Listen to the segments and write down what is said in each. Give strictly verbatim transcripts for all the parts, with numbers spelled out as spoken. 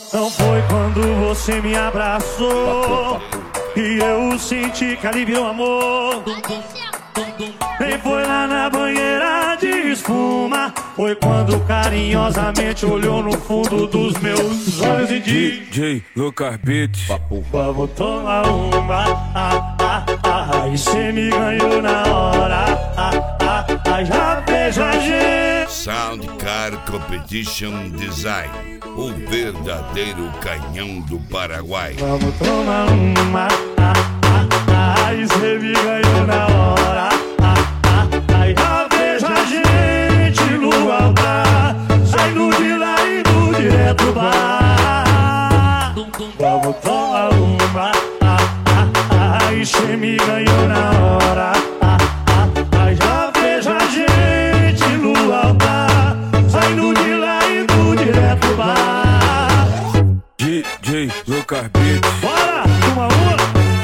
Não foi quando você me abraçou e eu senti que ali virou amor. Nem foi lá na banheira de espuma, foi quando carinhosamente olhou no fundo dos meus olhos e disse: D J Lucas Beats, vamos tomar uma, ah, ah, ah, e cê me ganhou na hora, ah, ah, ah, já vejo a gente. Sound Car Competition Design, o verdadeiro canhão do Paraguai. Vamos tomar uma, ah, ah, ah, e cê me ganhou na hora, ah, ah, ah, já vejo a gente no altar, saindo de lá e indo direto pro bar. Vamos tomar uma, ah, ah, ah, e cê me ganhou na hora, ah, ah, ah, já vejo a gente no altar, saindo de lá e indo direto pro bar. D J Lucas Beats. Bora, uma uma.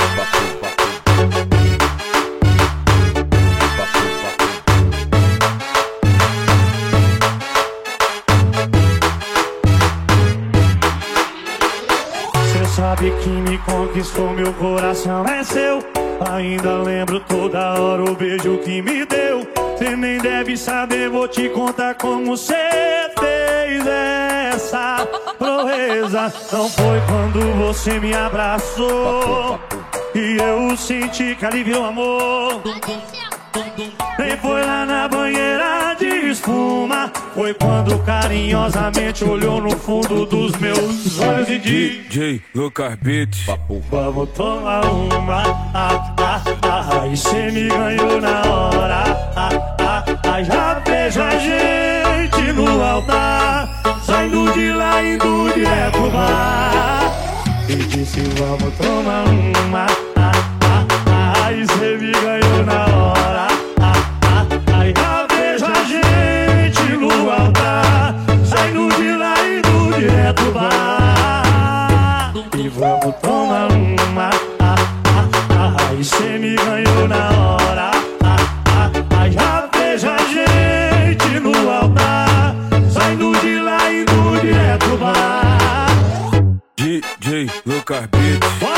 Cê sabe que me conquistou, meu coração é seu. Ainda lembro toda hora o beijo que me deu. Cê nem deve saber, vou te contar como cê fez essa proeza. Não foi quando você me abraçou e eu senti que ali virou amor. Nem foi lá na banheira de espuma, foi quando carinhosamente olhou no fundo dos meus olhos e disse: D J Lucas Beats, vamos tomar uma, ah, ah, ah, e cê me ganhou na hora, ah, ah, ah, já vejo a gente no altar, saindo de lá e indo direto pro bar. E disse: vamos tomar uma, ah, ah, ah, e cê me ganhou na hora, ah, ah, ah, já vejo a gente no altar, saindo de lá e indo direto pro bar. E vamos tomar uma, ah, ah, ah, e cê me ganhou na hora, ah, ah, ah, já vejo a gente no altar, saindo de lá e indo direto pro bar. D J Lucas Beats.